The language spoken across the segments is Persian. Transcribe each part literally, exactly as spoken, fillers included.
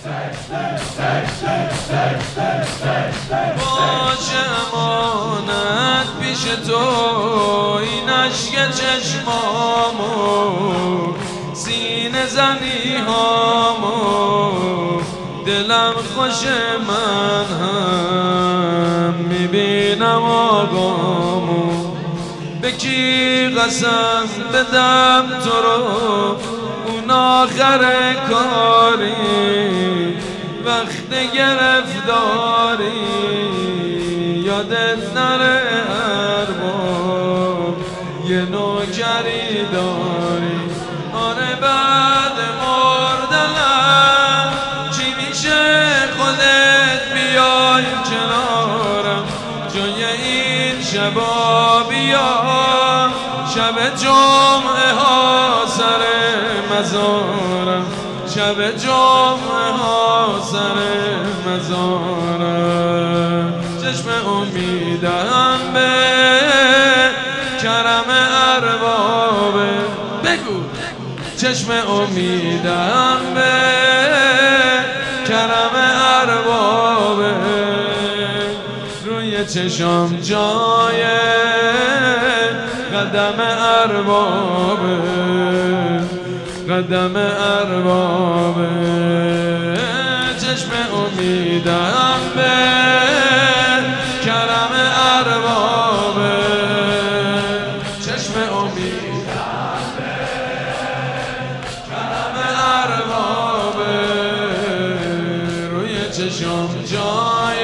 باشه امانت پیش تو این عشق چشمامو سینه زنی هامو دلم خوش من هم میبینم آقامو به کی قسم بدم تو رو اون آخر کاری وقت گرفتاری یادت نره ارباب یه نوکری داری آره بعد مردنم چی میشه خودت بیای کنارم جای این شبا بیا شب جمعه ها سر مزارم شب جمعه ها سر مزارم چشم امیدم به کرم اربابه بگو چشم امیدم به کرم اربابه روی چشم جای قدم اربابه قدم اربابه چشم امیدم به کرم اربابه چشم امیدم به کرم اربابه روی چشم جای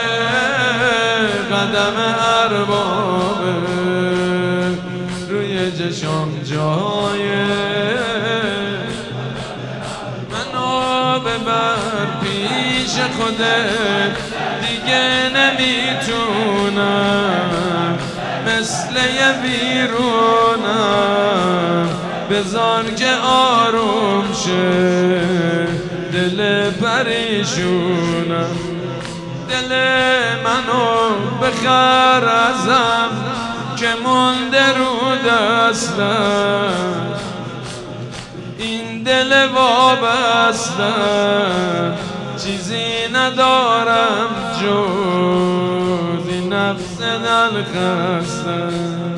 قدم اربابه روی چشم جای ببر پیش خودت دیگه نمیتونم مثل یه ویرونم بذار که آروم شه دل پریشونم دل منو بخر ازم که مونده رو دستم این دل وابستم چیزی ندارم جز این نفس دل خستم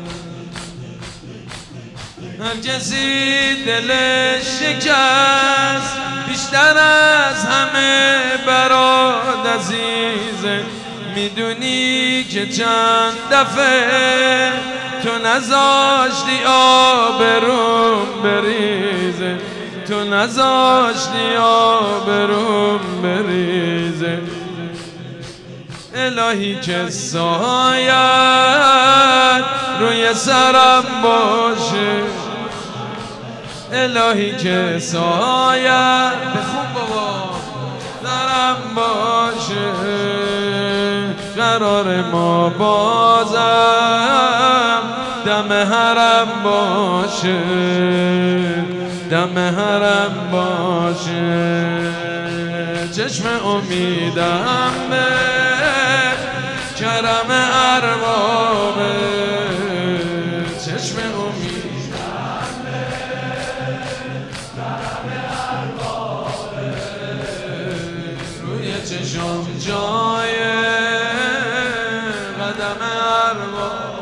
هر کسی دلش شکست بیشتر از همه برات عزیزه میدونی که چند دفعه تو نذاشتی آبروم بریزه تو نذاشتی آبروم بریزه الهی که سایت روی سرم باشه الهی که سایت بخون بابا سرم باشه قرار ما بازم دم حرم باشه دم حرم باشه چشم امیدم به کرم اربابه چشم امیدم به کرم اربابه روی چشم جای قدم اربابه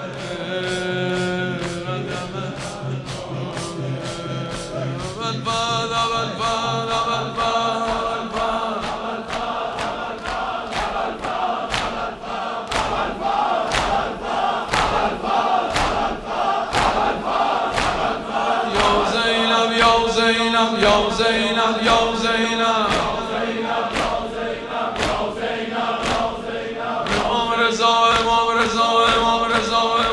Zainab, yo Zainab, yo Zainab, Imam Reza, Imam Reza, Imam Reza.